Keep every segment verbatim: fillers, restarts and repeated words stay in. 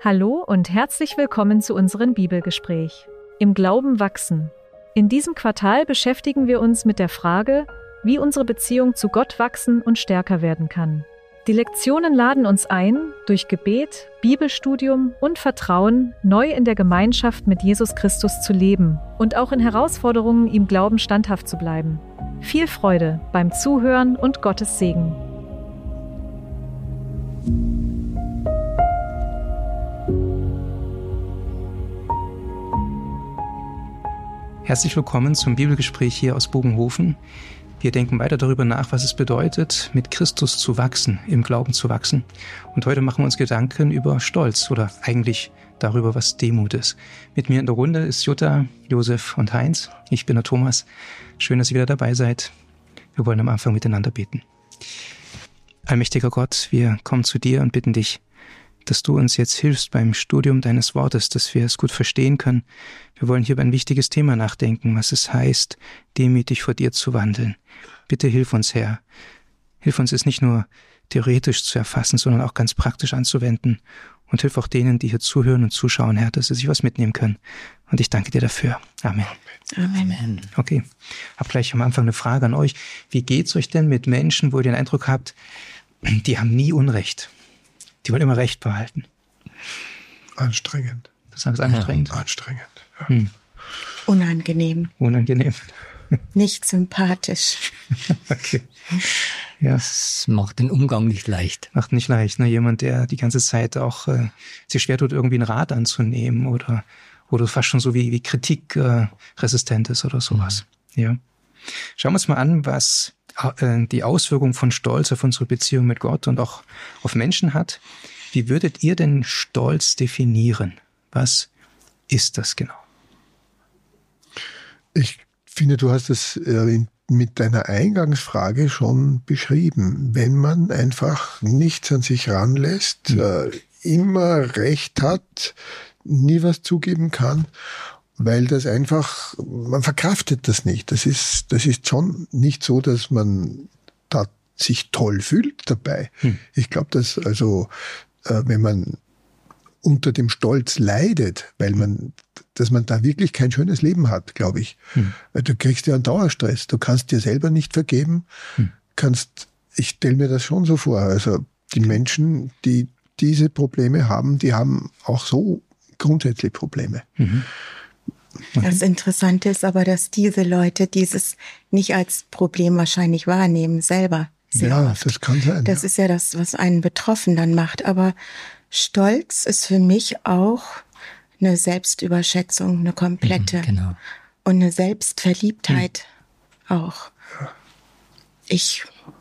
Hallo und herzlich willkommen zu unserem Bibelgespräch. Im Glauben wachsen. In diesem Quartal beschäftigen wir uns mit der Frage, wie unsere Beziehung zu Gott wachsen und stärker werden kann. Die Lektionen laden uns ein, durch Gebet, Bibelstudium und Vertrauen neu in der Gemeinschaft mit Jesus Christus zu leben und auch in Herausforderungen ihm Glauben standhaft zu bleiben. Viel Freude beim Zuhören und Gottes Segen. Herzlich willkommen zum Bibelgespräch hier aus Bogenhofen. Wir denken weiter darüber nach, was es bedeutet, mit Christus zu wachsen, im Glauben zu wachsen. Und heute machen wir uns Gedanken über Stolz oder eigentlich darüber, was Demut ist. Mit mir in der Runde ist Jutta, Josef und Heinz. Ich bin der Thomas. Schön, dass ihr wieder dabei seid. Wir wollen am Anfang miteinander beten. Allmächtiger Gott, wir kommen zu dir und bitten dich, dass du uns jetzt hilfst beim Studium deines Wortes, dass wir es gut verstehen können. Wir wollen hier über ein wichtiges Thema nachdenken, was es heißt, demütig vor dir zu wandeln. Bitte hilf uns, Herr. Hilf uns, es nicht nur theoretisch zu erfassen, sondern auch ganz praktisch anzuwenden. Und hilf auch denen, die hier zuhören und zuschauen, Herr, dass sie sich was mitnehmen können. Und ich danke dir dafür. Amen. Amen. Okay, hab gleich am Anfang eine Frage an euch. Wie geht's euch denn mit Menschen, wo ihr den Eindruck habt, die haben nie Unrecht? Die wollen immer Recht behalten. Anstrengend. Das ist anstrengend. Ja, anstrengend. Ja. Hm. Unangenehm. Unangenehm. Nicht sympathisch. Okay. Ja. Das macht den Umgang nicht leicht. Macht nicht leicht, ne? Jemand, der die ganze Zeit auch äh, sich schwer tut, irgendwie einen Rat anzunehmen oder, oder fast schon so wie, wie Kritik äh, resistent ist oder sowas. Mhm. Ja. Schauen wir uns mal an, was die Auswirkung von Stolz auf unsere Beziehung mit Gott und auch auf Menschen hat. Wie würdet ihr denn Stolz definieren? Was ist das genau? Ich finde, du hast es mit deiner Eingangsfrage schon beschrieben. Wenn man einfach nichts an sich ranlässt, mhm. immer Recht hat, nie was zugeben kann, weil das einfach, man verkraftet das nicht. Das ist, das ist schon nicht so, dass man da sich toll fühlt dabei. Hm. Ich glaube, dass also, äh, wenn man unter dem Stolz leidet, weil man, dass man da wirklich kein schönes Leben hat, glaube ich. Hm. Weil du kriegst ja einen Dauerstress. Du kannst dir selber nicht vergeben. Hm. Kannst, ich stelle mir das schon so vor. Also, die Menschen, die diese Probleme haben, die haben auch so grundsätzlich Probleme. Mhm. Das Interessante ist aber, dass diese Leute dieses nicht als Problem wahrscheinlich wahrnehmen, selber. Ja, oft. Das kann sein. Das ja. ist ja das, was einen betroffen dann macht. Aber Stolz ist für mich auch eine Selbstüberschätzung, eine komplette. Mhm, genau. Und eine Selbstverliebtheit mhm. auch. Ja. Ich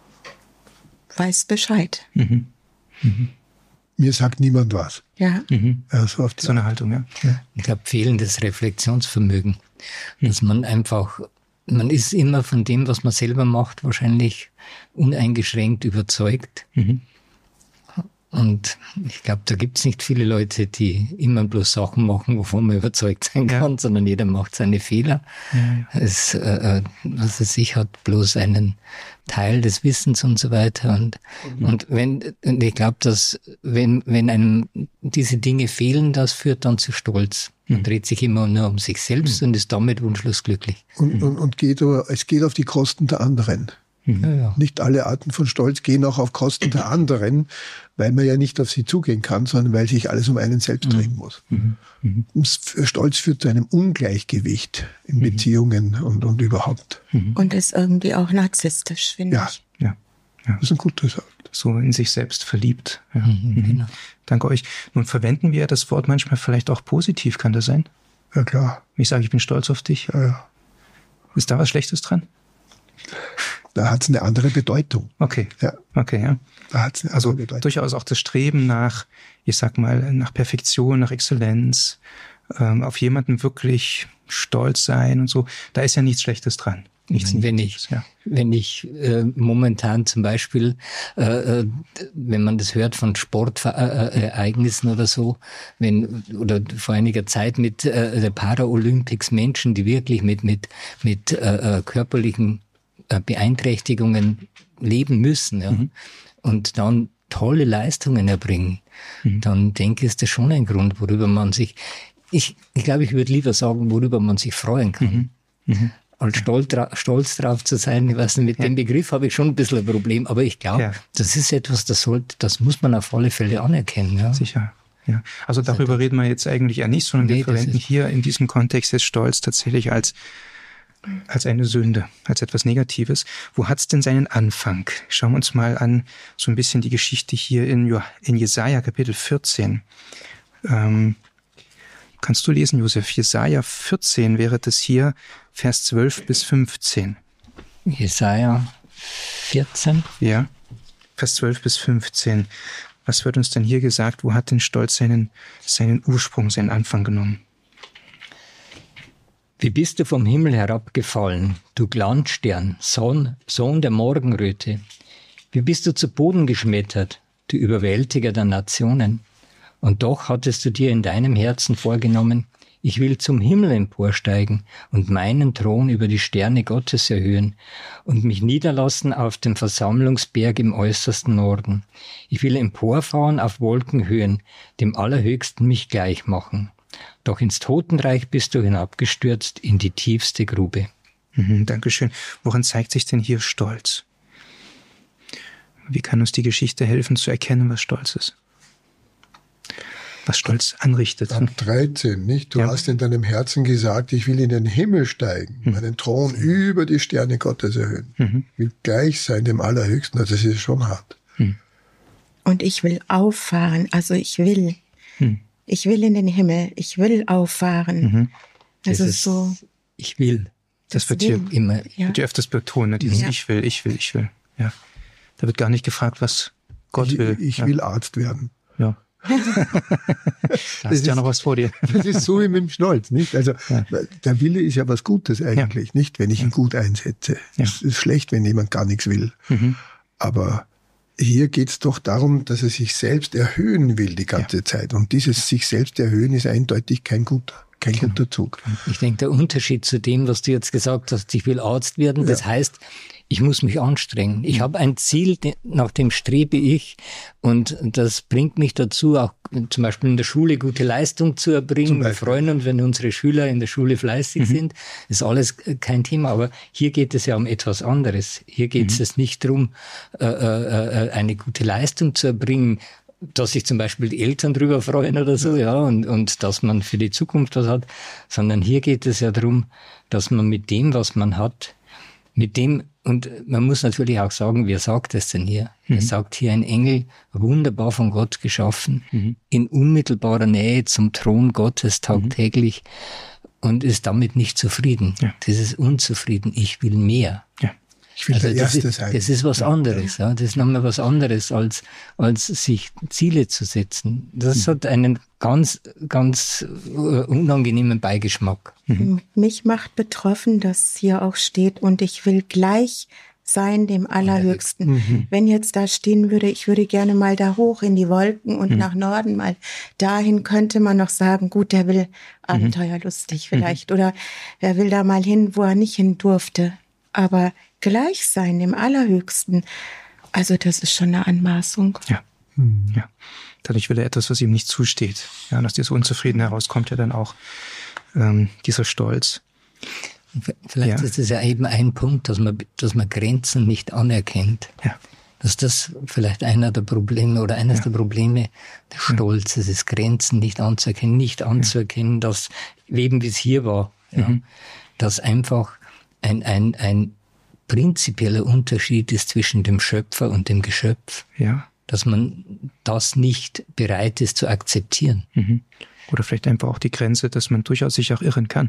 weiß Bescheid. Mhm. Mhm. Mir sagt niemand was. Ja. Mhm. Ja, so, so eine Haltung, ja. ja. Ich glaube, fehlendes Reflexionsvermögen. Mhm. Dass man einfach, man ist immer von dem, was man selber macht, wahrscheinlich uneingeschränkt überzeugt. Mhm. Und ich glaube, da gibt es nicht viele Leute, die immer bloß Sachen machen, wovon man überzeugt sein kann, ja. sondern jeder macht seine Fehler. Ja, ja. Es, äh, was es sich hat, bloß einen Teil des Wissens und so weiter. Und, mhm. und wenn, und ich glaube, dass wenn, wenn einem diese Dinge fehlen, das führt dann zu Stolz. Man mhm. dreht sich immer nur um sich selbst mhm. und ist damit wunschlos glücklich. Und, und, und geht aber, es geht auf die Kosten der anderen. Ja, ja. Nicht alle Arten von Stolz gehen auch auf Kosten der anderen, weil man ja nicht auf sie zugehen kann, sondern weil sich alles um einen selbst drehen mhm. muss. Mhm. Mhm. Stolz führt zu einem Ungleichgewicht in mhm. Beziehungen und, und überhaupt. Mhm. Und ist irgendwie auch narzisstisch, finde ja. ich. Ja, ja. Das ist ein guter Satz. So in sich selbst verliebt. Ja. Mhm, genau. Danke euch. Nun verwenden wir das Wort manchmal vielleicht auch positiv, kann das sein? Ja, klar. Ich sage, ich bin stolz auf dich. Ja, ja. Ist da was Schlechtes dran? Da hat es eine andere Bedeutung. Okay, ja. okay, ja. Da hat's eine also andere Bedeutung. Durchaus auch das Streben nach, ich sag mal, nach Perfektion, nach Exzellenz, ähm, auf jemanden wirklich stolz sein und so. Da ist ja nichts Schlechtes dran. Nichts wenn ich, ja. wenn ich äh, momentan zum Beispiel, äh, wenn man das hört von Sportereignissen oder so, wenn oder vor einiger Zeit mit äh, der Paralympics Menschen, die wirklich mit mit mit äh, körperlichen äh, Beeinträchtigungen leben müssen, ja, mhm. und dann tolle Leistungen erbringen, mhm. dann denke ich, ist das schon ein Grund, worüber man sich, ich, ich glaube, ich würde lieber sagen, worüber man sich freuen kann. Mhm. Mhm. Als stolz, stolz drauf zu sein, ich weiß nicht, mit ja. dem Begriff habe ich schon ein bisschen ein Problem, aber ich glaube, ja. das ist etwas, das sollte, das muss man auf alle Fälle anerkennen. Ja. Sicher. Ja. Also darüber reden wir jetzt eigentlich ja nicht, sondern nee, wir verwenden hier in diesem Kontext jetzt Stolz tatsächlich als, als eine Sünde, als etwas Negatives. Wo hat es denn seinen Anfang? Schauen wir uns mal an, so ein bisschen die Geschichte hier in, in Jesaja Kapitel vierzehn. Ähm, kannst du lesen, Josef? Jesaja vierzehn wäre das hier, Vers zwölf bis fünfzehn. Jesaja vierzehn? Ja, Vers zwölf bis fünfzehn. Was wird uns denn hier gesagt? Wo hat denn Stolz seinen, seinen Ursprung, seinen Anfang genommen? Wie bist du vom Himmel herabgefallen, du Glanzstern, Sohn, Sohn der Morgenröte? Wie bist du zu Boden geschmettert, du Überwältiger der Nationen? Und doch hattest du dir in deinem Herzen vorgenommen, ich will zum Himmel emporsteigen und meinen Thron über die Sterne Gottes erhöhen und mich niederlassen auf dem Versammlungsberg im äußersten Norden. Ich will emporfahren auf Wolkenhöhen, dem Allerhöchsten mich gleich machen. Doch ins Totenreich bist du hinabgestürzt in die tiefste Grube. Mhm, Dankeschön. Woran zeigt sich denn hier Stolz? Wie kann uns die Geschichte helfen zu erkennen, was Stolz ist? Was Stolz anrichtet. Ab dreizehn, nicht? Du ja. hast in deinem Herzen gesagt, ich will in den Himmel steigen, mhm. meinen Thron über die Sterne Gottes erhöhen. Mhm. Ich will gleich sein dem Allerhöchsten. Also das ist schon hart. Mhm. Und ich will auffahren, also ich will. Mhm. Ich will in den Himmel, ich will auffahren. Mhm. Das, das ist so. Ich will. Das, das wird hier immer ja. wird hier öfters betont, ne? Dieses ja. Ich will, ich will, ich will. Ja. Da wird gar nicht gefragt, was Gott ich, will. Ich ja. will Arzt werden. Ja. Da hast du ja noch was vor dir. Das ist so wie mit dem Stolz, nicht? Also ja. der Wille ist ja was Gutes eigentlich, ja. nicht? Wenn ich ihn gut einsetze. Ja. Es ist schlecht, wenn jemand gar nichts will. Mhm. Aber hier geht es doch darum, dass er sich selbst erhöhen will die ganze ja. Zeit. Und dieses sich selbst erhöhen ist eindeutig kein guter, kein genau. guter Zug. Ich denke, der Unterschied zu dem, was du jetzt gesagt hast, ich will Arzt werden, ja. das heißt, ich muss mich anstrengen. Ich habe ein Ziel, nach dem strebe ich, und das bringt mich dazu, auch zum Beispiel in der Schule gute Leistung zu erbringen. Wir freuen uns, wenn unsere Schüler in der Schule fleißig mhm. sind. Das ist alles kein Thema, aber hier geht es ja um etwas anderes. Hier geht mhm. es nicht darum, äh, äh, eine gute Leistung zu erbringen, dass sich zum Beispiel die Eltern drüber freuen oder so, ja, und, und dass man für die Zukunft was hat, sondern hier geht es ja darum, dass man mit dem, was man hat, mit dem, und man muss natürlich auch sagen, wer sagt es denn hier? Mhm. Er sagt hier ein Engel, wunderbar von Gott geschaffen, mhm. in unmittelbarer Nähe zum Thron Gottes tagtäglich mhm. und ist damit nicht zufrieden. Ja. Das ist unzufrieden. Ich will mehr. Ja. Ich will also der das Erste ist, sein. Das ist was anderes. Ja. Das ist nochmal was anderes, als, als sich Ziele zu setzen. Das mhm. hat einen ganz, ganz unangenehmen Beigeschmack. Mhm. Mich macht betroffen, dass hier auch steht, und ich will gleich sein dem Allerhöchsten. Mhm. Wenn jetzt da stehen würde, ich würde gerne mal da hoch in die Wolken und mhm. nach Norden mal dahin, könnte man noch sagen, gut, der will abenteuerlustig mhm. vielleicht, oder er will da mal hin, wo er nicht hin durfte. Aber gleich sein dem Allerhöchsten, also das ist schon eine Anmaßung. Ja, mhm. ja. Dadurch will er etwas, was ihm nicht zusteht. Ja, und aus dieser Unzufriedenheit heraus kommt ja dann auch ähm, dieser Stolz. Vielleicht ja. ist es ja eben ein Punkt, dass man, dass man Grenzen nicht anerkennt. Ja. Dass das vielleicht einer der Probleme oder eines ja. der Probleme des Stolzes ist, Grenzen nicht anzuerkennen, nicht anzuerkennen, ja. dass, eben wie es hier war, ja, mhm. dass einfach ein, ein, ein prinzipieller Unterschied ist zwischen dem Schöpfer und dem Geschöpf. Ja. Dass man das nicht bereit ist zu akzeptieren. Mhm. Oder vielleicht einfach auch die Grenze, dass man durchaus sich auch irren kann.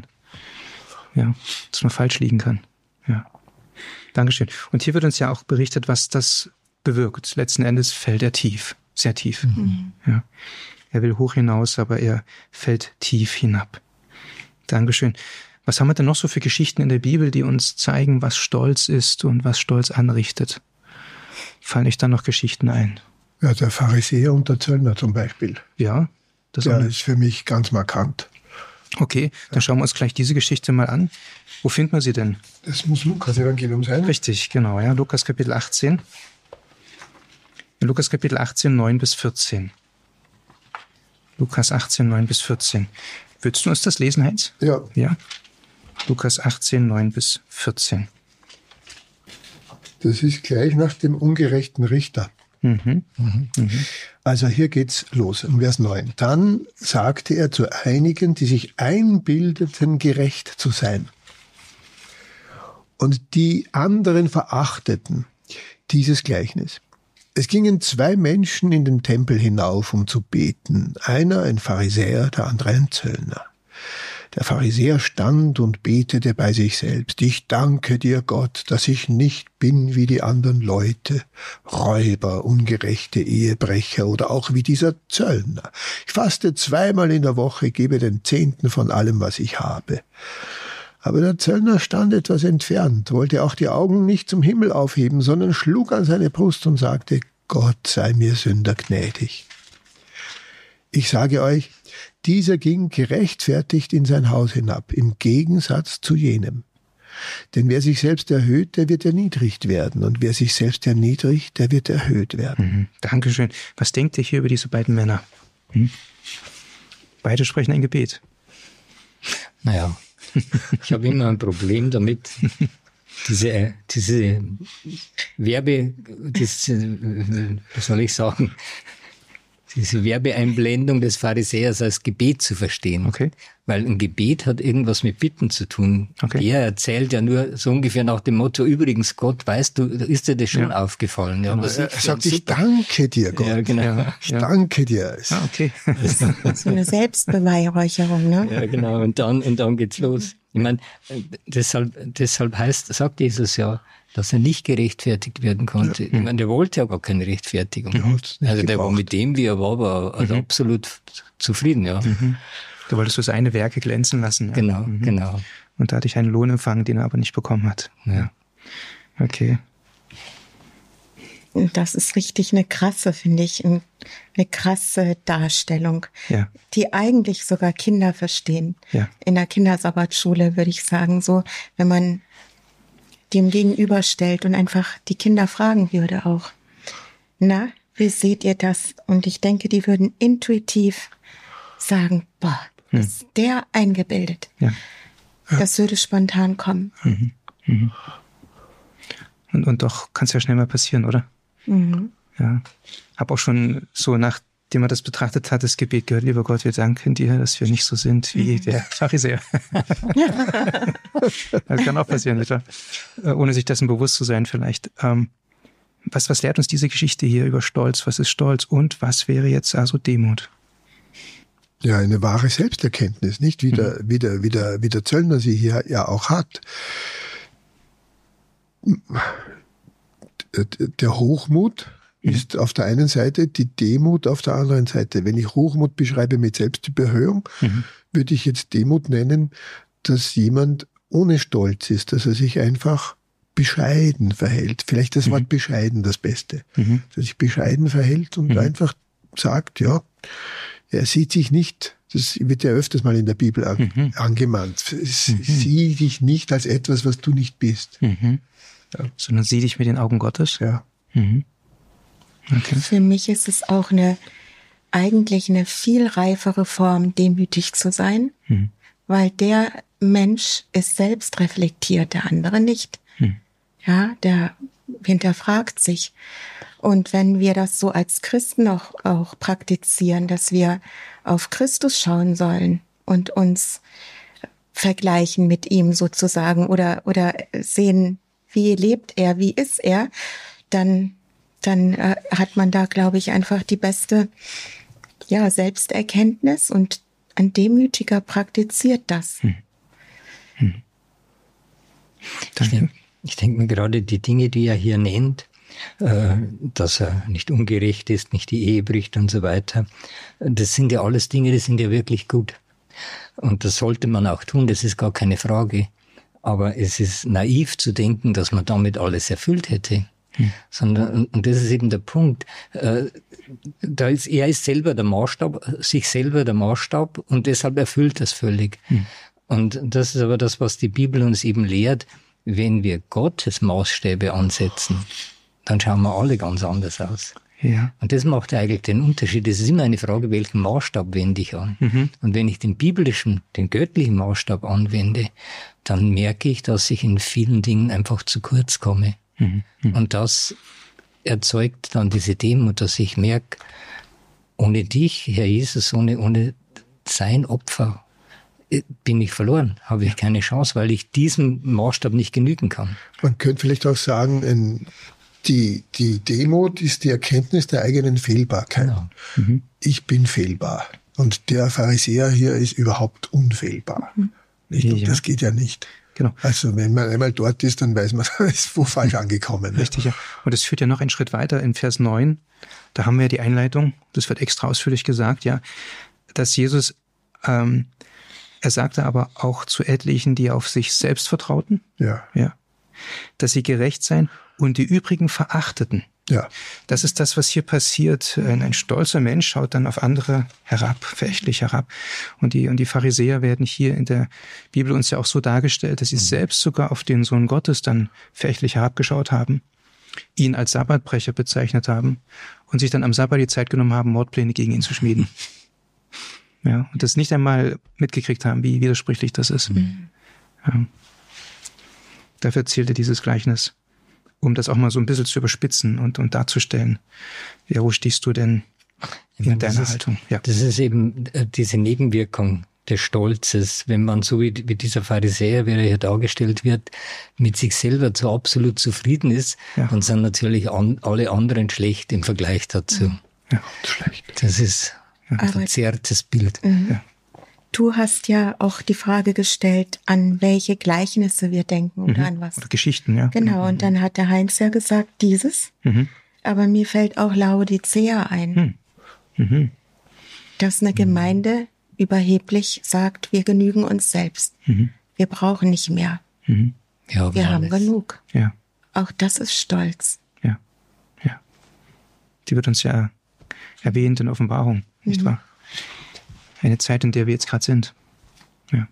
Ja, dass man falsch liegen kann. Ja. Dankeschön. Und hier wird uns ja auch berichtet, was das bewirkt. Letzten Endes fällt er tief, sehr tief. Mhm. Ja. Er will hoch hinaus, aber er fällt tief hinab. Dankeschön. Was haben wir denn noch so für Geschichten in der Bibel, die uns zeigen, was Stolz ist und was Stolz anrichtet? Fallen euch da noch Geschichten ein? Ja, der Pharisäer und der Zöllner zum Beispiel. Ja, das der auch ist für mich ganz markant. Okay, dann schauen wir uns gleich diese Geschichte mal an. Wo finden wir sie denn? Das muss Lukas Evangelium sein. Richtig, genau, ja. Lukas Kapitel achtzehn. In Lukas Kapitel achtzehn, neun bis vierzehn. Lukas achtzehn, neun bis vierzehn. Würdest du uns das lesen, Heinz? Ja. Ja. Lukas achtzehn, neun bis vierzehn. Das ist gleich nach dem ungerechten Richter. Mhm. Mhm. Mhm. Also hier geht's los, um Vers neun. Dann sagte er zu einigen, die sich einbildeten, gerecht zu sein. Und die anderen verachteten dieses Gleichnis. Es gingen zwei Menschen in den Tempel hinauf, um zu beten. Einer ein Pharisäer, der andere ein Zöllner. Der Pharisäer stand und betete bei sich selbst. Ich danke dir, Gott, dass ich nicht bin wie die anderen Leute, Räuber, ungerechte Ehebrecher oder auch wie dieser Zöllner. Ich faste zweimal in der Woche, gebe den Zehnten von allem, was ich habe. Aber der Zöllner stand etwas entfernt, wollte auch die Augen nicht zum Himmel aufheben, sondern schlug an seine Brust und sagte, Gott sei mir Sünder gnädig. Ich sage euch, dieser ging gerechtfertigt in sein Haus hinab, im Gegensatz zu jenem. Denn wer sich selbst erhöht, der wird erniedrigt werden. Und wer sich selbst erniedrigt, der wird erhöht werden. Mhm. Dankeschön. Was denkt ihr hier über diese beiden Männer? Hm? Beide sprechen ein Gebet. Naja, ich habe immer ein Problem damit, diese, diese Werbe, diese, wie soll ich sagen, diese Werbeeinblendung des Pharisäers als Gebet zu verstehen. Okay. Weil ein Gebet hat irgendwas mit Bitten zu tun. Okay. Er erzählt ja nur so ungefähr nach dem Motto, übrigens Gott, weißt du, ist dir das schon ja. aufgefallen? Ja, was er sagt, ich danke dir, Gott. Ja, genau. Ja. Ich danke dir. Ah, okay. So eine Selbstbeweihräucherung, ne? Ja, genau. Und dann, und dann geht's los. Ich meine, deshalb, deshalb heißt, sagt Jesus ja, dass er nicht gerechtfertigt werden konnte. Ja. Ich meine, der wollte ja gar keine Rechtfertigung. Ja, also der gebraucht. war mit dem, wie er war, war also mhm. absolut zufrieden, ja. Mhm. Du wolltest für seine Werke glänzen lassen. Ja. Genau, mhm. genau. Und da hatte ich einen Lohn empfangen, den er aber nicht bekommen hat. Ja. Okay. Das ist richtig eine krasse, finde ich, eine krasse Darstellung, ja. die eigentlich sogar Kinder verstehen. Ja. In der Kindersabbatschule würde ich sagen, so, wenn man dem gegenüberstellt und einfach die Kinder fragen würde auch, na, wie seht ihr das? Und ich denke, die würden intuitiv sagen, boah, hm. ist der eingebildet. Ja. Das würde spontan kommen. Mhm. Mhm. Und, und doch kann es ja schnell mal passieren, oder? Mhm. Ja. Hab auch schon so, nachdem man das betrachtet hat, das Gebet gehört, lieber Gott, wir danken dir, dass wir nicht so sind wie mhm. der Pharisäer. Das kann auch passieren, bitte. Ohne sich dessen bewusst zu sein vielleicht. Ähm, was, was lehrt uns diese Geschichte hier über Stolz? Was ist Stolz? Und was wäre jetzt also Demut? Ja, eine wahre Selbsterkenntnis, nicht? Wie der, mhm. wie der, wie der, wie der Zöllner sie hier ja auch hat. Der Hochmut mhm. ist auf der einen Seite, die Demut auf der anderen Seite. Wenn ich Hochmut beschreibe mit Selbstüberhöhung, mhm. würde ich jetzt Demut nennen, dass jemand ohne Stolz ist, dass er sich einfach bescheiden verhält. Vielleicht das mhm. Wort bescheiden das Beste. Mhm. Dass er sich bescheiden verhält und mhm. einfach sagt, ja, er sieht sich nicht, das wird ja öfters mal in der Bibel an, mhm. angemahnt, mhm. sieh dich nicht als etwas, was du nicht bist. Mhm. Ja. Sondern sieh dich mit den Augen Gottes. Ja. Mhm. Okay. Für mich ist es auch eine, eigentlich eine viel reifere Form, demütig zu sein, mhm. weil der Mensch ist selbst reflektiert, der andere nicht. Mhm. Ja, der hinterfragt sich. Und wenn wir das so als Christen auch, auch praktizieren, dass wir auf Christus schauen sollen und uns vergleichen mit ihm sozusagen oder, oder sehen, wie lebt er, wie ist er, dann, dann äh, hat man da, glaube ich, einfach die beste ja, Selbsterkenntnis und ein Demütiger praktiziert das. Hm. Hm. Ich denke ich denk mir gerade, die Dinge, die er hier nennt, äh, dass er nicht ungerecht ist, nicht die Ehe bricht und so weiter, das sind ja alles Dinge, die sind ja wirklich gut. Und das sollte man auch tun, das ist gar keine Frage. Aber es ist naiv zu denken, dass man damit alles erfüllt hätte. Hm. Sondern, und das ist eben der Punkt, äh, da ist, er ist selber der Maßstab, sich selber der Maßstab und deshalb erfüllt das völlig. Hm. Und das ist aber das, was die Bibel uns eben lehrt, wenn wir Gottes Maßstäbe ansetzen, dann schauen wir alle ganz anders aus. Ja. Und das macht eigentlich den Unterschied. Es ist immer eine Frage, welchen Maßstab wende ich an. Mhm. Und wenn ich den biblischen, den göttlichen Maßstab anwende, dann merke ich, dass ich in vielen Dingen einfach zu kurz komme. Mhm. Mhm. Und das erzeugt dann diese Demut, dass ich merke, ohne dich, Herr Jesus, ohne, ohne sein Opfer, bin ich verloren, habe ich keine Chance, weil ich diesem Maßstab nicht genügen kann. Man könnte vielleicht auch sagen, ein Die, die Demut ist die Erkenntnis der eigenen Fehlbarkeit. Genau. Mhm. Ich bin fehlbar. Und der Pharisäer hier ist überhaupt unfehlbar. Mhm. Nicht? Und ja. Das geht ja nicht. Genau. Also wenn man einmal dort ist, dann weiß man, man ist wo falsch angekommen. Richtig, ja. Und es führt ja noch einen Schritt weiter in Vers neun. Da haben wir die Einleitung, das wird extra ausführlich gesagt, ja, dass Jesus, ähm, er sagte aber auch zu etlichen, die auf sich selbst vertrauten, ja. Ja, dass sie gerecht seien und die übrigen verachteten. Ja. Das ist das, was hier passiert. Ein, ein stolzer Mensch schaut dann auf andere herab, verächtlich herab. Und die, und die Pharisäer werden hier in der Bibel uns ja auch so dargestellt, dass sie mhm. selbst sogar auf den Sohn Gottes dann verächtlich herabgeschaut haben, ihn als Sabbatbrecher bezeichnet haben und sich dann am Sabbat die Zeit genommen haben, Mordpläne gegen ihn zu schmieden. Ja, und das nicht einmal mitgekriegt haben, wie widersprüchlich das ist. Mhm. Ja. Dafür erzählte dieses Gleichnis, um das auch mal so ein bisschen zu überspitzen und, und darzustellen. Ja, wo stehst du denn in meine, deiner ist, Haltung? Ja. Das ist eben diese Nebenwirkung des Stolzes, wenn man so wie, wie dieser Pharisäer, wie er hier dargestellt wird, mit sich selber so absolut zufrieden ist, ja. Dann sind natürlich an, alle anderen schlecht im Vergleich dazu. Ja, schlecht. Das ist ein Aber, verzerrtes Bild. Mhm. Ja. Du hast ja auch die Frage gestellt, an welche Gleichnisse wir denken oder mhm. an was. Oder Geschichten, ja. Genau, und dann hat der Heinz ja gesagt, dieses. Mhm. Aber mir fällt auch Laodicea ein. Mhm. Dass eine Gemeinde überheblich sagt, wir genügen uns selbst. Mhm. Wir brauchen nicht mehr. Mhm. Ja, wir haben genug. Ja. Auch das ist Stolz. Ja, ja. Die wird uns ja erwähnt in Offenbarung, nicht mhm. wahr? Eine Zeit, in der wir jetzt gerade sind. Ja.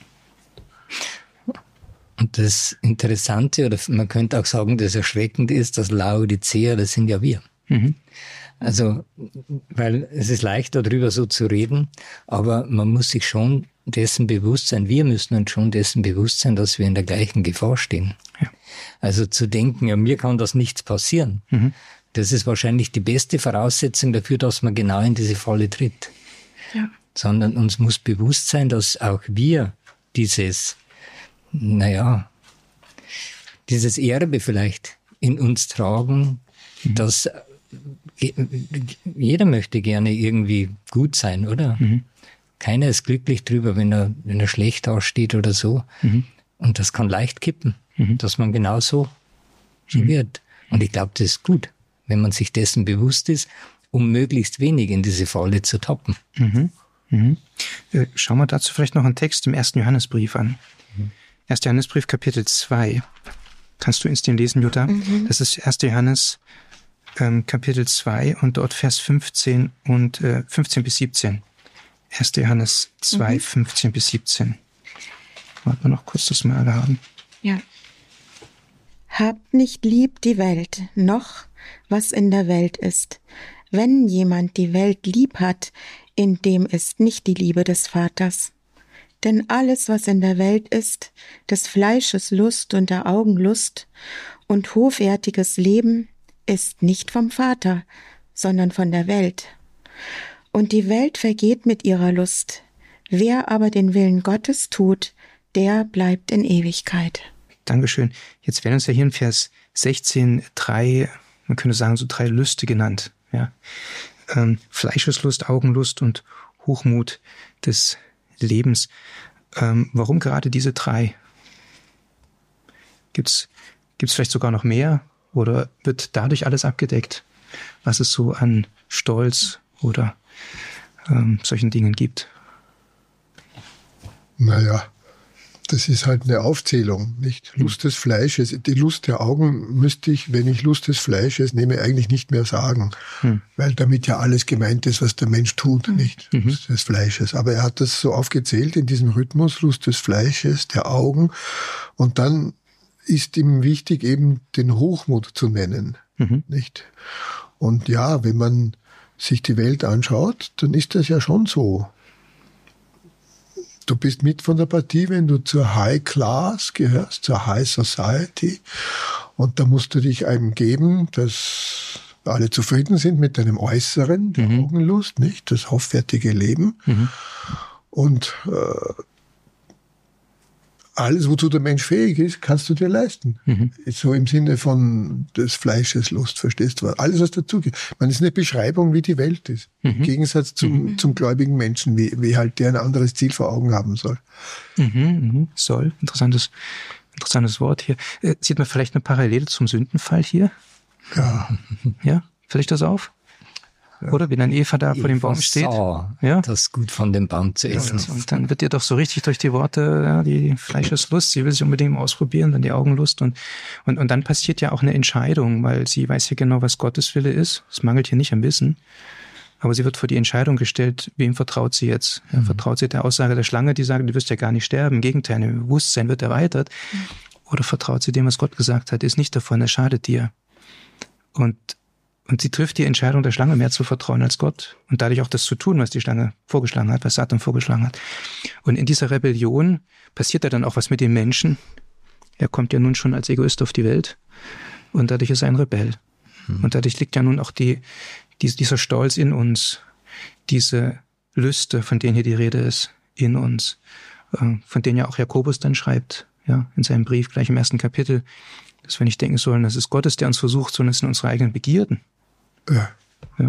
Und das Interessante, oder man könnte auch sagen, das Erschreckende ist, dass Laodicea, das sind ja wir. Mhm. Also, weil es ist leicht, darüber so zu reden, aber man muss sich schon dessen bewusst sein, wir müssen uns schon dessen bewusst sein, dass wir in der gleichen Gefahr stehen. Ja. Also zu denken, ja, mir kann das nichts passieren, mhm. das ist wahrscheinlich die beste Voraussetzung dafür, dass man genau in diese Falle tritt. Ja. Sondern uns muss bewusst sein, dass auch wir dieses, naja, dieses Erbe vielleicht in uns tragen, mhm. dass jeder möchte gerne irgendwie gut sein, oder? Mhm. Keiner ist glücklich drüber, wenn er, wenn er schlecht dasteht oder so. Mhm. Und das kann leicht kippen, mhm. dass man genauso mhm. wird. Und ich glaube, das ist gut, wenn man sich dessen bewusst ist, um möglichst wenig in diese Falle zu tappen. Mhm. Mhm. Äh, schauen wir dazu vielleicht noch einen Text im ersten Johannesbrief an. Mhm. erster Johannesbrief, Kapitel zwei. Kannst du uns den lesen, Jutta? Mhm. Das ist erster Johannes, ähm, Kapitel zwei und dort Vers fünfzehn und äh, fünfzehn bis siebzehn. erster Johannes zwei, mhm. fünfzehn bis siebzehn. Warten wir noch kurz, dass wir alle haben. Ja. Habt nicht lieb die Welt, noch was in der Welt ist. Wenn jemand die Welt lieb hat, in dem ist nicht die Liebe des Vaters. Denn alles, was in der Welt ist, des Fleisches Lust und der Augen Lust und hoffärtiges Leben, ist nicht vom Vater, sondern von der Welt. Und die Welt vergeht mit ihrer Lust. Wer aber den Willen Gottes tut, der bleibt in Ewigkeit. Dankeschön. Jetzt werden uns ja hier in Vers sechzehn drei, man könnte sagen, so drei Lüste genannt. Ja. Ähm, Fleischeslust, Augenlust und Hochmut des Lebens. Ähm, warum gerade diese drei? Gibt's, gibt's vielleicht sogar noch mehr? Oder wird dadurch alles abgedeckt, was es so an Stolz oder ähm, solchen Dingen gibt? Naja, Das ist halt eine Aufzählung, nicht? Lust des Fleisches. Die Lust der Augen müsste ich, wenn ich Lust des Fleisches nehme, eigentlich nicht mehr sagen. Hm. Weil damit ja alles gemeint ist, was der Mensch tut, nicht? Mhm. Lust des Fleisches. Aber er hat das so aufgezählt in diesem Rhythmus, Lust des Fleisches, der Augen. Und dann ist ihm wichtig, eben den Hochmut zu nennen, mhm. nicht? Und ja, wenn man sich die Welt anschaut, dann ist das ja schon so. Du bist mit von der Partie, wenn du zur High Class gehörst, zur High Society. Und da musst du dich einem geben, dass alle zufrieden sind mit deinem Äußeren, der mhm. Augenlust, nicht? Das hoffärtige Leben. Mhm. Und äh, alles, wozu der Mensch fähig ist, kannst du dir leisten. Mhm. So im Sinne von des Fleisches Lust, verstehst du? Alles, was dazugehört. Man ist eine Beschreibung, wie die Welt ist. Mhm. Im Gegensatz zum, mhm. zum gläubigen Menschen, wie, wie halt der ein anderes Ziel vor Augen haben soll. Mhm, mhm. Soll. Interessantes, interessantes Wort hier. Äh, sieht man vielleicht eine Parallele zum Sündenfall hier? Ja. Ja? Fällt euch das auf? Oder wenn ein Eva da Eva vor dem Baum steht. Sah, ja, das gut von dem Baum zu essen. Und, und dann wird ihr doch so richtig durch die Worte, ja, die Fleischeslust, sie will sich unbedingt ausprobieren, dann die Augenlust. Und, und, und dann passiert ja auch eine Entscheidung, weil sie weiß ja genau, was Gottes Wille ist. Es mangelt hier nicht am Wissen. Aber sie wird vor die Entscheidung gestellt, wem vertraut sie jetzt? Ja, mhm. Vertraut sie der Aussage der Schlange, die sagt, du wirst ja gar nicht sterben. Im Gegenteil, ihr Bewusstsein wird erweitert. Mhm. Oder vertraut sie dem, was Gott gesagt hat, ist nicht davon, es schadet dir. Und Und sie trifft die Entscheidung, der Schlange mehr zu vertrauen als Gott und dadurch auch das zu tun, was die Schlange vorgeschlagen hat, was Satan vorgeschlagen hat. Und in dieser Rebellion passiert ja dann auch was mit dem Menschen. Er kommt ja nun schon als Egoist auf die Welt und dadurch ist er ein Rebell. Hm. Und dadurch liegt ja nun auch die, die, dieser Stolz in uns, diese Lüste, von denen hier die Rede ist, in uns, von denen ja auch Jakobus dann schreibt, ja, in seinem Brief, gleich im ersten Kapitel, dass wir nicht denken sollen, das ist Gottes, der uns versucht, sondern es sind unsere eigenen Begierden. Ja. Ja.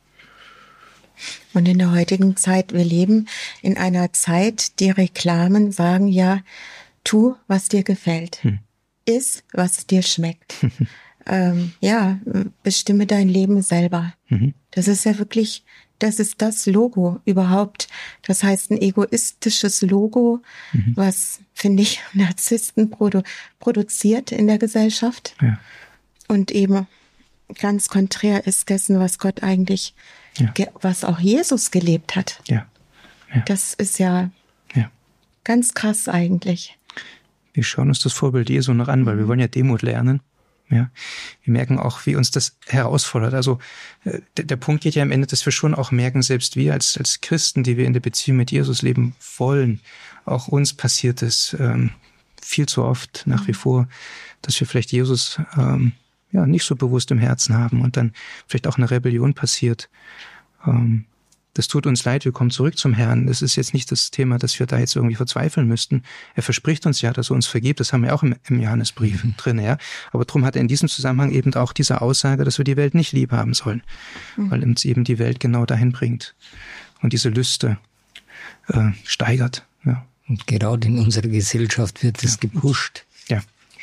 Und in der heutigen Zeit, wir leben in einer Zeit, die Reklamen sagen ja, tu, was dir gefällt. Hm. Iss, was dir schmeckt. ähm, ja, bestimme dein Leben selber. Mhm. Das ist ja wirklich, das ist das Logo überhaupt. Das heißt, ein egoistisches Logo, mhm. was, finde ich, Narzissten produ- produziert in der Gesellschaft. Ja. Und eben ganz konträr ist dessen, was Gott eigentlich, ja. ge- was auch Jesus gelebt hat. Ja. Ja. Das ist ja, ja ganz krass eigentlich. Wir schauen uns das Vorbild Jesu noch an, weil wir wollen ja Demut lernen. Ja, wir merken auch, wie uns das herausfordert. Also äh, der, der Punkt geht ja am Ende, dass wir schon auch merken, selbst wir als, als Christen, die wir in der Beziehung mit Jesus leben wollen, auch uns passiert es ähm, viel zu oft nach wie vor, dass wir vielleicht Jesus ähm, ja nicht so bewusst im Herzen haben und dann vielleicht auch eine Rebellion passiert. Ähm, das tut uns leid, wir kommen zurück zum Herrn. Das ist jetzt nicht das Thema, dass wir da jetzt irgendwie verzweifeln müssten. Er verspricht uns ja, dass er uns vergibt. Das haben wir auch im, im Johannesbrief mhm. drin, ja. Aber darum hat er in diesem Zusammenhang eben auch diese Aussage, dass wir die Welt nicht lieb haben sollen. Mhm. Weil uns eben die Welt genau dahin bringt. Und diese Lüste äh, steigert, ja. Und gerade in unserer Gesellschaft wird es ja. gepusht. Ja,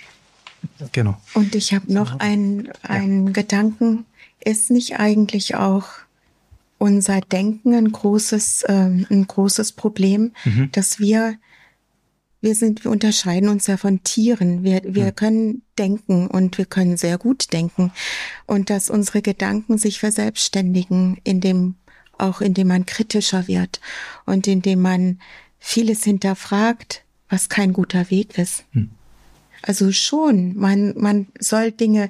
genau. Und ich habe noch einen, einen ja. Gedanken. Ist nicht eigentlich auch unser Denken ein großes, ähm, ein großes Problem, mhm. dass wir, wir sind, wir unterscheiden uns ja von Tieren. Wir, wir mhm. können denken und wir können sehr gut denken. Und dass unsere Gedanken sich verselbstständigen, indem, auch indem man kritischer wird und indem man vieles hinterfragt, was kein guter Weg ist. Mhm. Also schon, man, man soll Dinge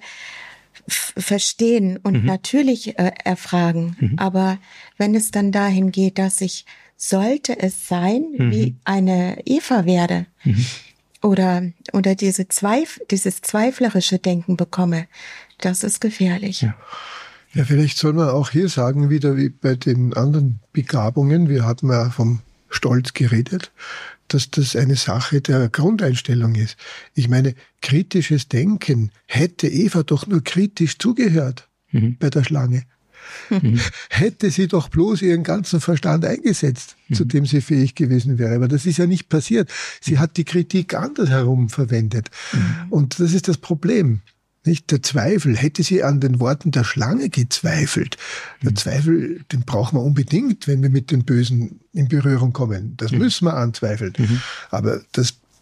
f- verstehen und mhm. natürlich äh, erfragen. Mhm. Aber wenn es dann dahin geht, dass ich, sollte es sein, mhm. wie eine Eva werde mhm. oder, oder diese Zweif- dieses zweiflerische Denken bekomme, das ist gefährlich. Ja. Ja, vielleicht soll man auch hier sagen, wieder wie bei den anderen Begabungen, wir hatten ja vom Stolz geredet, dass das eine Sache der Grundeinstellung ist. Ich meine, kritisches Denken hätte Eva doch nur kritisch zugehört mhm. bei der Schlange. Mhm. Hätte sie doch bloß ihren ganzen Verstand eingesetzt, mhm. zu dem sie fähig gewesen wäre. Aber das ist ja nicht passiert. Sie hat die Kritik andersherum verwendet. Mhm. Und das ist das Problem. Nicht der Zweifel. Hätte sie an den Worten der Schlange gezweifelt. Der mhm. Zweifel, den brauchen wir unbedingt, wenn wir mit dem Bösen in Berührung kommen. Das mhm. müssen wir anzweifeln. Mhm. Aber das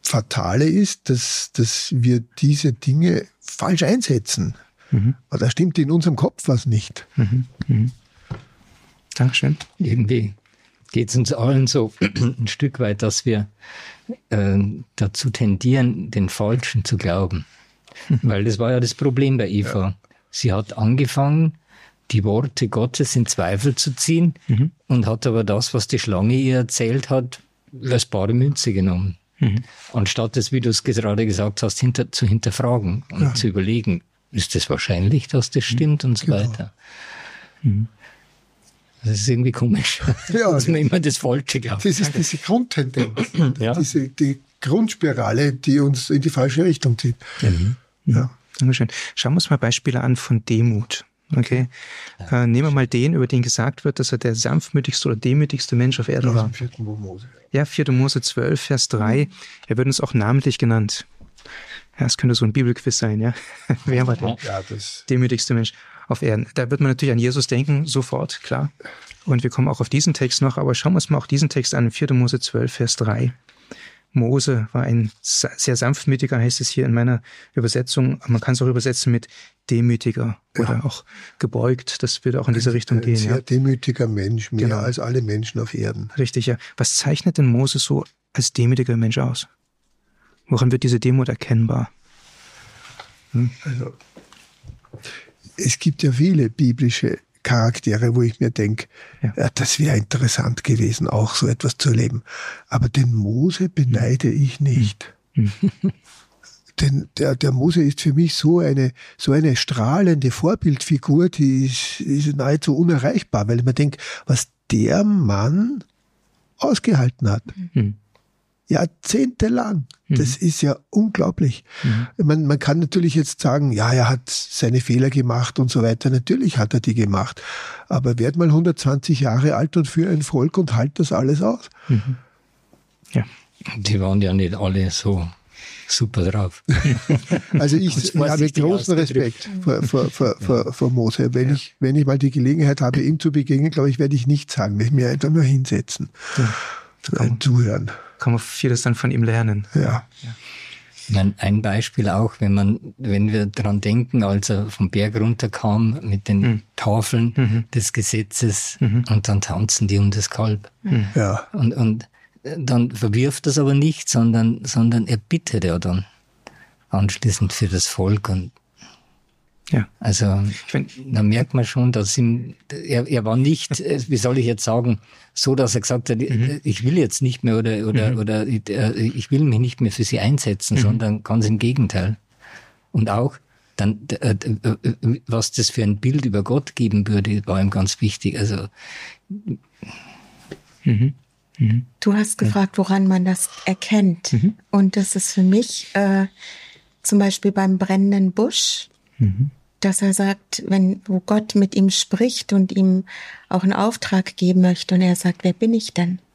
Fatale ist, dass, dass wir diese Dinge falsch einsetzen. Mhm. Aber da stimmt in unserem Kopf was nicht. Mhm. Mhm. Dankeschön. Irgendwie geht es uns allen so ein Stück weit, dass wir äh, dazu tendieren, den Falschen zu glauben. Mhm. Weil das war ja das Problem bei Eva. Ja. Sie hat angefangen, die Worte Gottes in Zweifel zu ziehen mhm. und hat aber das, was die Schlange ihr erzählt hat, als bare Münze genommen. Mhm. Anstatt es, wie du es gerade gesagt hast, hinter, zu hinterfragen und ja. zu überlegen, ist das wahrscheinlich, dass das stimmt und so genau. weiter. Mhm. Das ist irgendwie komisch, ja, dass man immer das Falsche glaubt. Das ist diese Grundtendenz, ja. diese, die Grundspirale, die uns in die falsche Richtung zieht. Mhm. Ja. Dankeschön. Schauen wir uns mal Beispiele an von Demut. Okay. Ja. Äh, nehmen wir mal den, über den gesagt wird, dass er der sanftmütigste oder demütigste Mensch auf Erden war. vierten Mose. Ja, vierter Mose zwölf, Vers drei. Er wird uns auch namentlich genannt. Ja, es könnte so ein Bibelquiz sein, ja. Wer war der ja, das demütigste Mensch auf Erden? Da wird man natürlich an Jesus denken, sofort, klar. Und wir kommen auch auf diesen Text noch, aber schauen wir uns mal auch diesen Text an, vierter Mose zwölf, Vers drei. Mose war ein sehr sanftmütiger, heißt es hier in meiner Übersetzung. Man kann es auch übersetzen mit demütiger ja. oder auch gebeugt. Das würde auch in diese ein, Richtung ein gehen. Ein sehr ja. demütiger Mensch, mehr genau. als alle Menschen auf Erden. Richtig, ja. Was zeichnet denn Mose so als demütiger Mensch aus? Woran wird diese Demut erkennbar? Hm? Also, es gibt ja viele biblische Charaktere, wo ich mir denke, ja. ja, das wäre interessant gewesen, auch so etwas zu erleben. Aber den Mose beneide ich nicht. Mhm. Denn der, der Mose ist für mich so eine, so eine strahlende Vorbildfigur, die ist, ist nahezu unerreichbar, weil ich mir denke, was der Mann ausgehalten hat. Mhm. Jahrzehntelang. Mhm. Das ist ja unglaublich. Mhm. Man, man kann natürlich jetzt sagen, ja, er hat seine Fehler gemacht und so weiter. Natürlich hat er die gemacht. Aber werd mal hundertzwanzig Jahre alt und für ein Volk und halt das alles aus. Mhm. Ja. Die waren ja nicht alle so super drauf. Also ich, ich habe großen Respekt vor, vor, vor, vor, vor Mose. Wenn, ja. ich, wenn ich mal die Gelegenheit habe, ihm zu begegnen, glaube ich, werde ich nichts sagen. Ich mir einfach nur hinsetzen. Ja. Und zuhören. Kann man vieles dann von ihm lernen. Ja. ja. Ein Beispiel auch, wenn man, wenn wir daran denken, als er vom Berg runterkam mit den mhm. Tafeln mhm. des Gesetzes mhm. und dann tanzen die um das Kalb. Mhm. Ja. Und, und dann verwirft das aber nicht, sondern, sondern er bittet ja dann anschließend für das Volk und ja. Also, ich mein, da merkt man schon, dass ihm, er, er war nicht, wie soll ich jetzt sagen, so, dass er gesagt hat, mhm. ich will jetzt nicht mehr oder, oder, mhm. oder ich will mich nicht mehr für sie einsetzen, mhm. sondern ganz im Gegenteil. Und auch dann, was das für ein Bild über Gott geben würde, war ihm ganz wichtig. Also, mhm. Mhm. Du hast gefragt, woran man das erkennt. Mhm. Und das ist für mich, äh, zum Beispiel beim brennenden Busch, mhm. dass er sagt, wenn, wo Gott mit ihm spricht und ihm auch einen Auftrag geben möchte und er sagt, wer bin ich denn?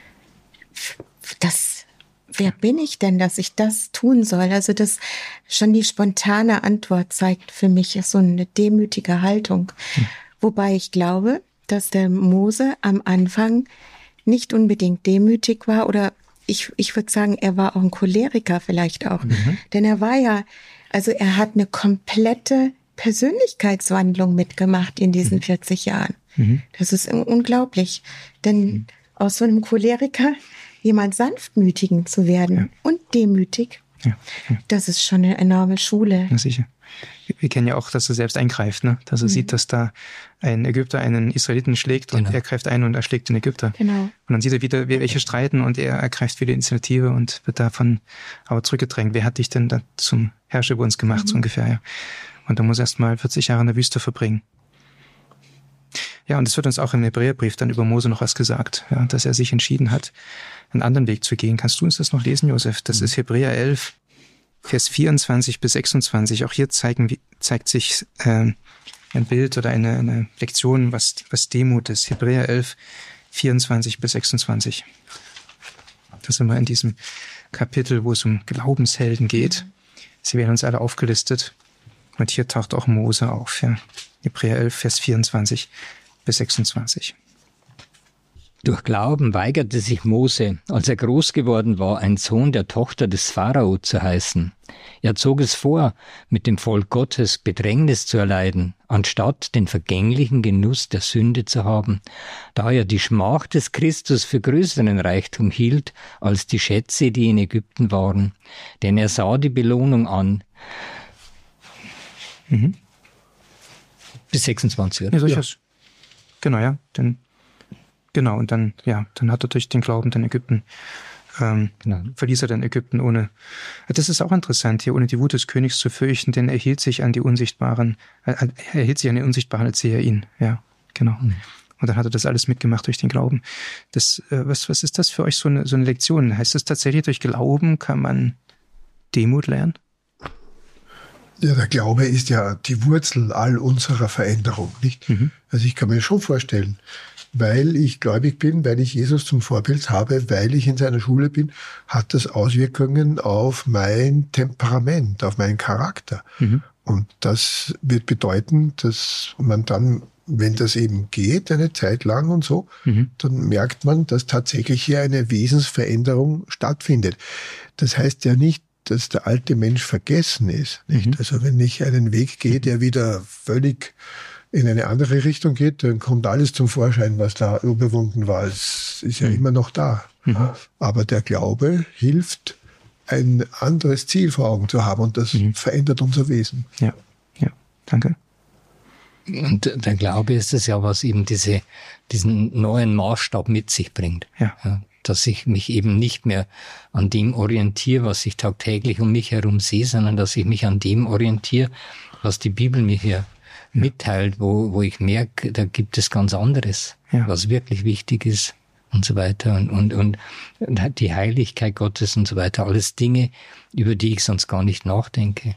Das, wer bin ich denn, dass ich das tun soll? Also das schon die spontane Antwort zeigt für mich so eine demütige Haltung. Mhm. Wobei ich glaube, dass der Mose am Anfang nicht unbedingt demütig war oder ich, ich würde sagen, er war auch ein Choleriker vielleicht auch. Mhm. Denn er war ja, also er hat eine komplette Persönlichkeitswandlung mitgemacht in diesen mhm. vierzig Jahren. Mhm. Das ist unglaublich. Denn mhm. aus so einem Choleriker jemand Sanftmütigen zu werden ja. und demütig, ja. Ja. das ist schon eine enorme Schule. Ja, sicher. Wir kennen ja auch, dass er selbst eingreift, ne? Dass er mhm. sieht, dass da ein Ägypter einen Israeliten schlägt genau. und er greift ein und erschlägt den Ägypter. Genau. Und dann sieht er wieder, welche streiten und er ergreift wieder Initiative und wird davon aber zurückgedrängt. Wer hat dich denn da zum Herrscher über uns gemacht, mhm. so ungefähr, ja? Und er muss erst mal vierzig Jahre in der Wüste verbringen. Ja, und es wird uns auch im Hebräerbrief dann über Mose noch was gesagt, ja, dass er sich entschieden hat, einen anderen Weg zu gehen. Kannst du uns das noch lesen, Josef? Das mhm. ist Hebräer elf, Vers vierundzwanzig bis sechsundzwanzig. Auch hier zeigen, zeigt sich äh, ein Bild oder eine, eine Lektion, was, was Demut ist. Hebräer elf, vierundzwanzig bis sechsundzwanzig. Da sind wir in diesem Kapitel, wo es um Glaubenshelden geht. Sie werden uns alle aufgelistet. Und hier taucht auch Mose auf. Ja. Hebräer elf, Vers vierundzwanzig bis sechsundzwanzig. Durch Glauben weigerte sich Mose, als er groß geworden war, ein Sohn der Tochter des Pharao zu heißen. Er zog es vor, mit dem Volk Gottes Bedrängnis zu erleiden, anstatt den vergänglichen Genuss der Sünde zu haben, da er die Schmach des Christus für größeren Reichtum hielt als die Schätze, die in Ägypten waren. Denn er sah die Belohnung an. Mhm. Bis sechsundzwanzig. Oder? Ja, durchaus. Genau, ja. Denn, genau, und dann, ja, dann hat er durch den Glauben dann Ägypten, ähm, genau. verließ er dann Ägypten ohne, das ist auch interessant hier, ohne die Wut des Königs zu fürchten, denn er hielt sich an die Unsichtbaren, er, er hielt sich an die Unsichtbaren, als sehe er ihn, ja, genau. Mhm. Und dann hat er das alles mitgemacht durch den Glauben. Das, äh, was, was ist das für euch so eine, so eine Lektion? Heißt das tatsächlich, durch Glauben kann man Demut lernen? Ja, der Glaube ist ja die Wurzel all unserer Veränderung, nicht? Mhm. Also ich kann mir schon vorstellen, weil ich gläubig bin, weil ich Jesus zum Vorbild habe, weil ich in seiner Schule bin, hat das Auswirkungen auf mein Temperament, auf meinen Charakter. Mhm. Und das wird bedeuten, dass man dann, wenn das eben geht, eine Zeit lang und so, mhm. dann merkt man, dass tatsächlich hier eine Wesensveränderung stattfindet. Das heißt ja nicht, dass der alte Mensch vergessen ist. Nicht? Mhm. Also wenn ich einen Weg gehe, der wieder völlig in eine andere Richtung geht, dann kommt alles zum Vorschein, was da überwunden war. Es ist ja mhm. immer noch da. Mhm. Aber der Glaube hilft, ein anderes Ziel vor Augen zu haben und das mhm. verändert unser Wesen. Ja, ja, danke. Und der Glaube ist es ja, was eben diese, diesen neuen Maßstab mit sich bringt. Ja. Ja, dass ich mich eben nicht mehr an dem orientiere, was ich tagtäglich um mich herum sehe, sondern dass ich mich an dem orientiere, was die Bibel mir hier ja. mitteilt, wo, wo ich merke, da gibt es ganz anderes, ja. was wirklich wichtig ist und so weiter. Und, und, und die Heiligkeit Gottes und so weiter, alles Dinge, über die ich sonst gar nicht nachdenke.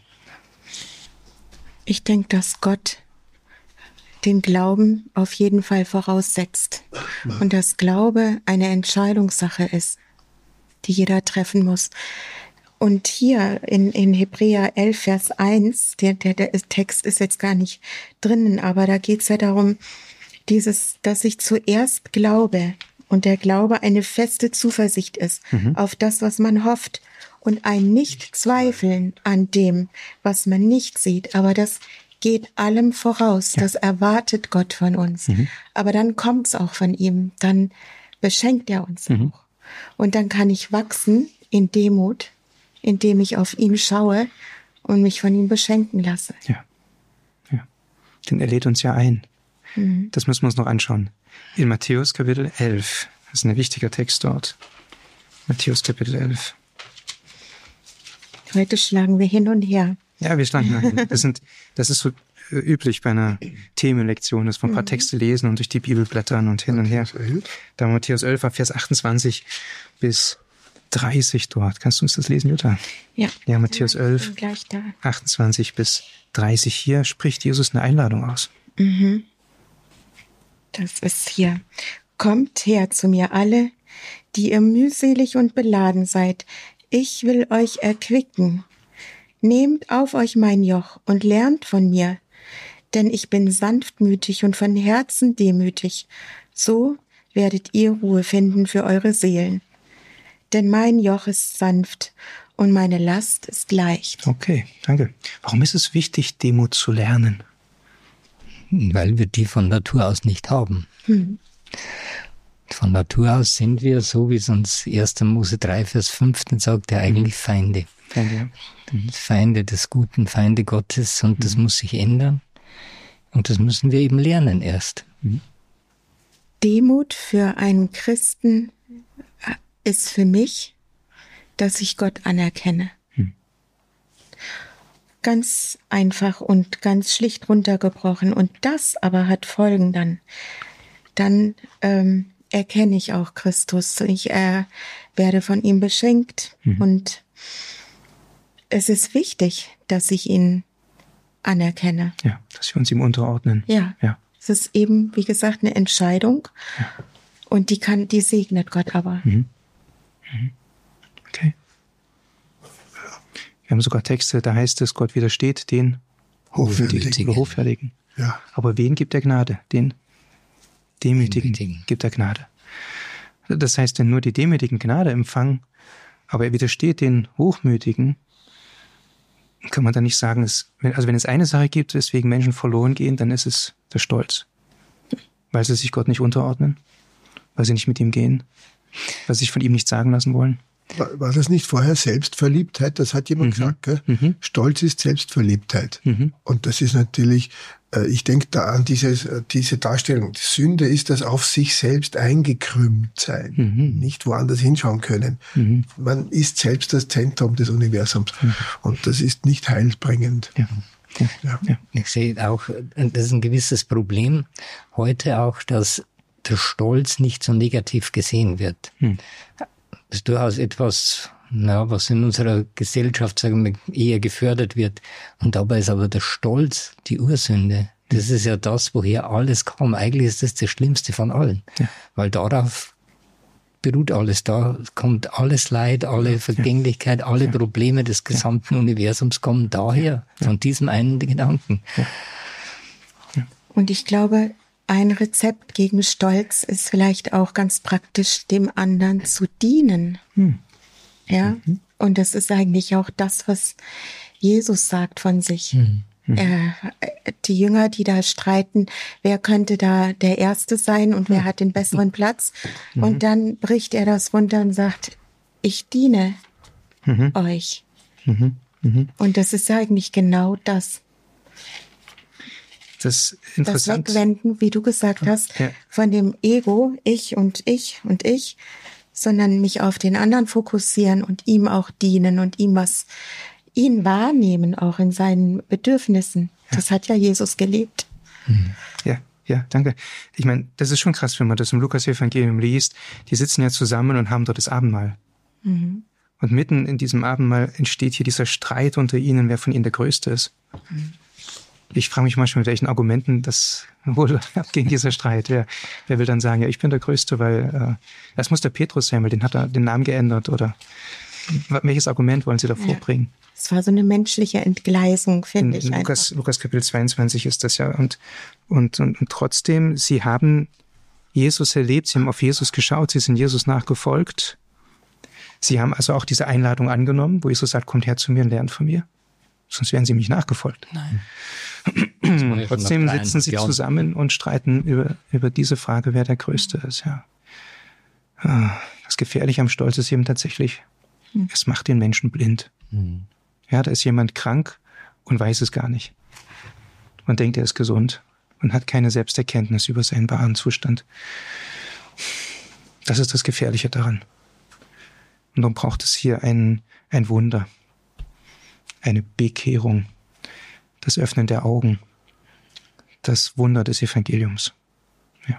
Ich denke, dass Gott den Glauben auf jeden Fall voraussetzt. Und dass Glaube eine Entscheidungssache ist, die jeder treffen muss. Und hier in, in Hebräer elf, Vers eins, der, der, der Text ist jetzt gar nicht drinnen, aber da geht es ja darum, dieses, dass ich zuerst glaube und der Glaube eine feste Zuversicht ist mhm. auf das, was man hofft und ein Nicht-Zweifeln an dem, was man nicht sieht. Aber das geht allem voraus. Ja. Das erwartet Gott von uns. Mhm. Aber dann kommt es auch von ihm. Dann beschenkt er uns mhm. auch. Und dann kann ich wachsen in Demut, indem ich auf ihn schaue und mich von ihm beschenken lasse. Ja, ja. Denn er lädt uns ja ein. Mhm. Das müssen wir uns noch anschauen. In Matthäus Kapitel elf. Das ist ein wichtiger Text dort. Matthäus Kapitel elf. Heute schlagen wir hin und her. Ja, wir schlagen hin. Das, sind, das ist so üblich bei einer Themenlektion, dass wir ein paar mhm. Texte lesen und durch die Bibel blättern und hin und her. Da Matthäus elf, Vers achtundzwanzig bis dreißig dort. Kannst du uns das lesen, Jutta? Ja. Ja, Matthäus elf, achtundzwanzig bis dreißig. Hier spricht Jesus eine Einladung aus. Mhm. Das ist hier. Kommt her zu mir alle, die ihr mühselig und beladen seid. Ich will euch erquicken. Nehmt auf euch mein Joch und lernt von mir, denn ich bin sanftmütig und von Herzen demütig. So werdet ihr Ruhe finden für eure Seelen. Denn mein Joch ist sanft und meine Last ist leicht. Okay, danke. Warum ist es wichtig, Demut zu lernen? Weil wir die von Natur aus nicht haben. Hm. Von Natur aus sind wir, so wie es uns erster Mose drei, Vers fünfzehn sagt, ja eigentlich Feinde. Feinde, ja. Feinde des Guten, Feinde Gottes, und mhm. das muss sich ändern. Und das müssen wir eben lernen erst. Mhm. Demut für einen Christen ist für mich, dass ich Gott anerkenne. Mhm. Ganz einfach und ganz schlicht runtergebrochen. Und das aber hat Folgen dann. Dann ähm, erkenne ich auch Christus. Ich äh, werde von ihm beschenkt. Mhm. Und es ist wichtig, dass ich ihn anerkenne. Ja, dass wir uns ihm unterordnen. Ja, ja. Es ist eben, wie gesagt, eine Entscheidung. Ja. Und die kann, die segnet Gott aber. Mhm. Mhm. Okay. Wir haben sogar Texte, da heißt es, Gott widersteht den Hochfälligen. Oder Hochfälligen. Ja. Aber wen gibt er Gnade? Den Demütigen gibt er Gnade. Das heißt, wenn nur die Demütigen Gnade empfangen, aber er widersteht den Hochmütigen, kann man dann nicht sagen, es, also wenn es eine Sache gibt, weswegen Menschen verloren gehen, dann ist es der Stolz. Weil sie sich Gott nicht unterordnen, weil sie nicht mit ihm gehen, weil sie sich von ihm nichts sagen lassen wollen. War, war das nicht vorher Selbstverliebtheit? Das hat jemand mhm. gesagt, gell? Mhm. Stolz ist Selbstverliebtheit. Mhm. Und das ist natürlich, äh, ich denke da an diese, diese Darstellung. Die Sünde ist das auf sich selbst eingekrümmt sein, mhm. nicht woanders hinschauen können. Mhm. Man ist selbst das Zentrum des Universums. Mhm. Und das ist nicht heilbringend. Ja. Ja. Ja. Ich sehe auch, das ist ein gewisses Problem heute auch, dass der Stolz nicht so negativ gesehen wird. Mhm. Das ist durchaus etwas, na, was in unserer Gesellschaft, sagen wir, eher gefördert wird. Und dabei ist aber der Stolz die Ursünde. Das ist ja das, woher alles kam. Eigentlich ist das das Schlimmste von allen. Ja. Weil darauf beruht alles. Da kommt alles Leid, alle Vergänglichkeit, alle Probleme des gesamten Universums kommen daher, von diesem einen Gedanken. Und ich glaube, ein Rezept gegen Stolz ist vielleicht auch ganz praktisch, dem anderen zu dienen. Hm. Ja, mhm. Und das ist eigentlich auch das, was Jesus sagt von sich. Mhm. Äh, die Jünger, die da streiten, wer könnte da der Erste sein und wer hat den besseren Platz? Mhm. Und dann bricht er das runter und sagt, ich diene mhm. euch. Mhm. Mhm. Und das ist eigentlich genau das. Das, das Wegwenden, wie du gesagt hast, ja. von dem Ego, ich und ich und ich, sondern mich auf den anderen fokussieren und ihm auch dienen und ihm was, ihn wahrnehmen, auch in seinen Bedürfnissen. Ja. Das hat ja Jesus gelebt. Ja, ja, danke. Ich meine, das ist schon krass, wenn man das im Lukas-Evangelium liest. Die sitzen ja zusammen und haben dort das Abendmahl. Mhm. Und mitten in diesem Abendmahl entsteht hier dieser Streit unter ihnen, wer von ihnen der Größte ist. Mhm. Ich frage mich manchmal, mit welchen Argumenten das wohl abging, dieser Streit. Wer, wer will dann sagen, ja, ich bin der Größte, weil äh, das muss der Petrus sein, weil den hat er den Namen geändert. Oder welches Argument wollen sie da vorbringen? Ja, es war so eine menschliche Entgleisung, finde ich. In Lukas, Lukas Kapitel zweiundzwanzig ist das ja. Und, und, und, und trotzdem, sie haben Jesus erlebt, sie haben auf Jesus geschaut, sie sind Jesus nachgefolgt. Sie haben also auch diese Einladung angenommen, wo Jesus sagt, kommt her zu mir und lernt von mir. Sonst wären sie mich nachgefolgt. Nein. Trotzdem sitzen sie zusammen und streiten über, über diese Frage, wer der Größte ist. Ja. Das Gefährliche am Stolz ist eben tatsächlich, es macht den Menschen blind. Ja, da ist jemand krank und weiß es gar nicht. Man denkt, er ist gesund und hat keine Selbsterkenntnis über seinen wahren Zustand. Das ist das Gefährliche daran. Und darum braucht es hier ein, ein Wunder. Eine Bekehrung, das Öffnen der Augen, das Wunder des Evangeliums. Ja.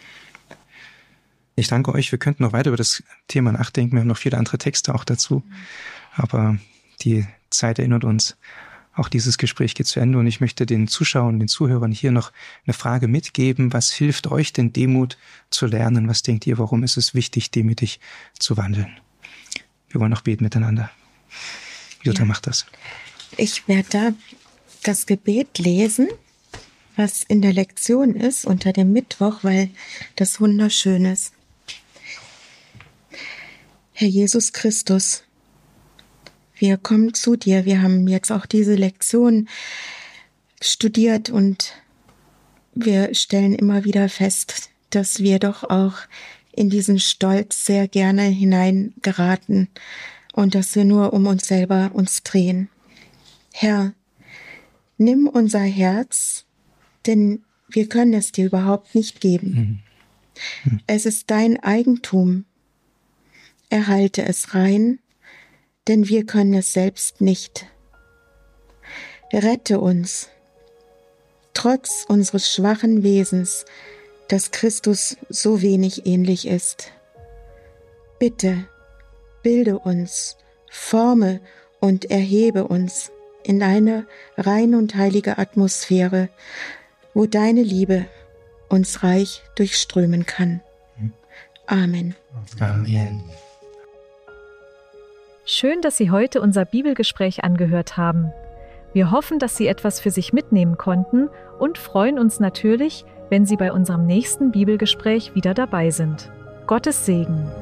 Ich danke euch. Wir könnten noch weiter über das Thema nachdenken. Wir haben noch viele andere Texte auch dazu. Aber die Zeit erinnert uns, auch dieses Gespräch geht zu Ende. Und ich möchte den Zuschauern, den Zuhörern hier noch eine Frage mitgeben. Was hilft euch denn, Demut zu lernen? Was denkt ihr, warum ist es wichtig, demütig zu wandeln? Wir wollen noch beten miteinander. Jutta, ja. Macht das. Ich werde da das Gebet lesen, was in der Lektion ist, unter dem Mittwoch, weil das wunderschön ist. Herr Jesus Christus, wir kommen zu dir. Wir haben jetzt auch diese Lektion studiert und wir stellen immer wieder fest, dass wir doch auch in diesen Stolz sehr gerne hineingeraten und dass wir nur um uns selber uns drehen. Herr, nimm unser Herz, denn wir können es dir überhaupt nicht geben. Mhm. Mhm. Es ist dein Eigentum. Erhalte es rein, denn wir können es selbst nicht. Rette uns, trotz unseres schwachen Wesens, das Christus so wenig ähnlich ist. Bitte, bilde uns, forme und erhebe uns in eine rein und heilige Atmosphäre, wo deine Liebe uns reich durchströmen kann. Amen. Amen. Schön, dass Sie heute unser Bibelgespräch angehört haben. Wir hoffen, dass Sie etwas für sich mitnehmen konnten und freuen uns natürlich, wenn Sie bei unserem nächsten Bibelgespräch wieder dabei sind. Gottes Segen.